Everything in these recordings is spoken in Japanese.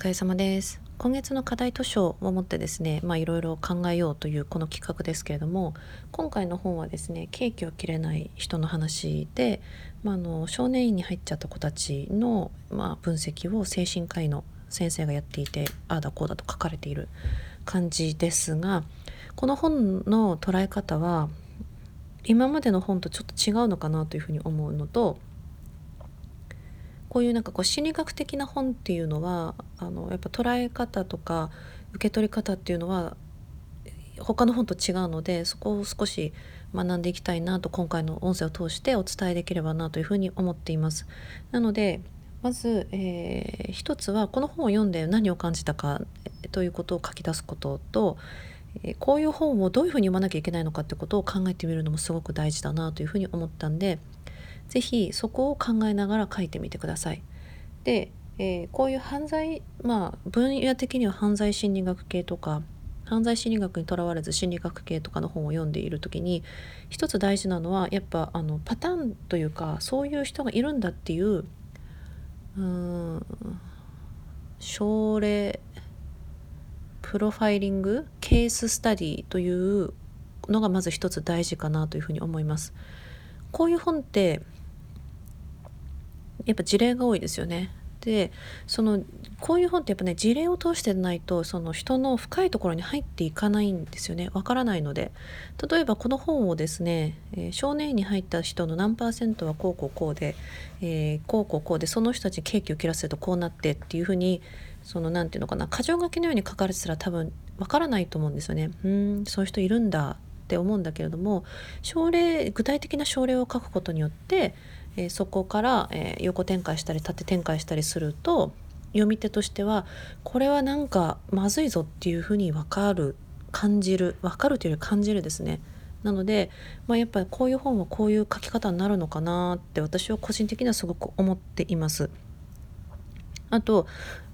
疲れ様です。今月の課題図書をもってですね、いろいろ考えようというこの企画ですけれども、今回の本はですね、ケーキを切れない人の話で、少年院に入っちゃった子たちの、分析を精神科医の先生がやっていて、ああだこうだと書かれている感じですが、この本の捉え方は今までの本とちょっと違うのかなというふうに思うのと、こういう心理学的な本っていうのはやっぱ捉え方とか受け取り方っていうのは他の本と違うので、そこを少し学んでいきたいなと今回の音声を通してお伝えできればなというふうに思っています。なのでまず、一つはこの本を読んで何を感じたかということを書き出すことと、こういう本をどういうふうに読まなきゃいけないのかってことを考えてみるのもすごく大事だなというふうに思ったんで、ぜひそこを考えながら書いてみてください。で、こういう犯罪、分野的には犯罪心理学系とか犯罪心理学にとらわれず心理学系とかの本を読んでいる時に一つ大事なのはやっぱパターンというか、そういう人がいるんだっていう症例プロファイリングケーススタディというのがまず一つ大事かなというふうに思います。こういう本ってやっぱ事例が多いですよね。でこういう本ってやっぱね、事例を通してないとその人の深いところに入っていかないんですよね。わからないので、例えばこの本をですね、少年院に入った人の何パーセントはこうこうこうで、こうこうこうでその人たちにケーキを切らせるとこうなってっていうふうになんていうのかな、箇条書きのように書かれてたら多分わからないと思うんですよね。そういう人いるんだって思うんだけれども、具体的な症例を書くことによってそこから、横展開したり縦展開したりすると、読み手としてはこれはなんかまずいぞっていうふうに分かるというより感じるですね。なので、やっぱりこういう本はこういう書き方になるのかなって私は個人的にはすごく思っています。あと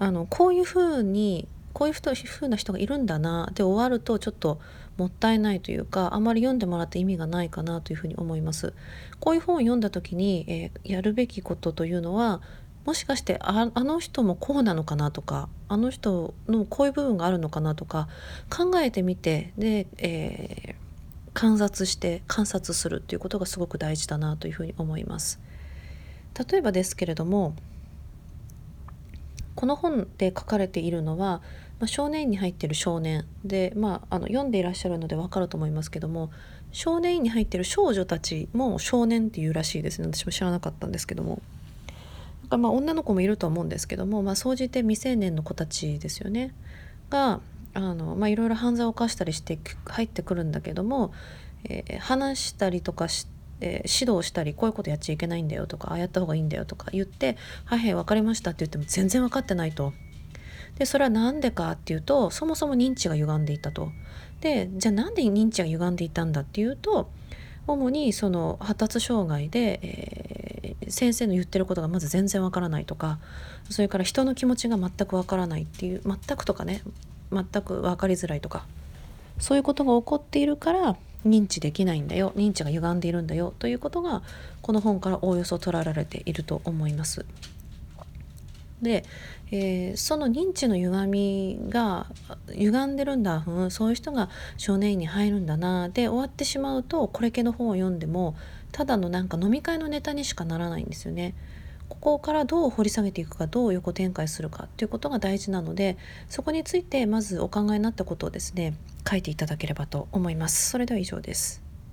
こういう風な人がいるんだなで終わるとちょっともったいないというか、あまり読んでもらって意味がないかなというふうに思います。こういう本を読んだ時に、やるべきことというのは、もしかしてあの人もこうなのかなとか、あの人のこういう部分があるのかなとか考えてみて、で、観察するということがすごく大事だなというふうに思います。例えばですけれども、この本で書かれているのは、少年院に入っている少年で、読んでいらっしゃるので分かると思いますけども、少年院に入っている少女たちも少年っていうらしいですね。私も知らなかったんですけども、女の子もいるとは思うんですけども、総じて未成年の子たちですよねがいろいろ犯罪を犯したりして入ってくるんだけども、話したりとか指導したり、こういうことやっちゃいけないんだよとか、ああやった方がいいんだよとか言って、はいはい分かりましたって言っても全然分かってないと。でそれは何でかっていうと、そもそも認知が歪んでいたと。でじゃあなんで認知が歪んでいたんだっていうと、主にその発達障害で、先生の言ってることがまず全然わからないとか、それから人の気持ちが全くわからないっていう、全くとかね、全く分かりづらいとか、そういうことが起こっているから認知できないんだよ、認知が歪んでいるんだよということがこの本からおおよそ捉えられていると思います。で、その認知の歪んでるんだ、そういう人が少年院に入るんだなで終わってしまうと、これ系の本を読んでもただの飲み会のネタにしかならないんですよね。ここからどう掘り下げていくか、どう横展開するかということが大事なので、そこについてまずお考えになったことをですね書いていただければと思います。それでは以上です。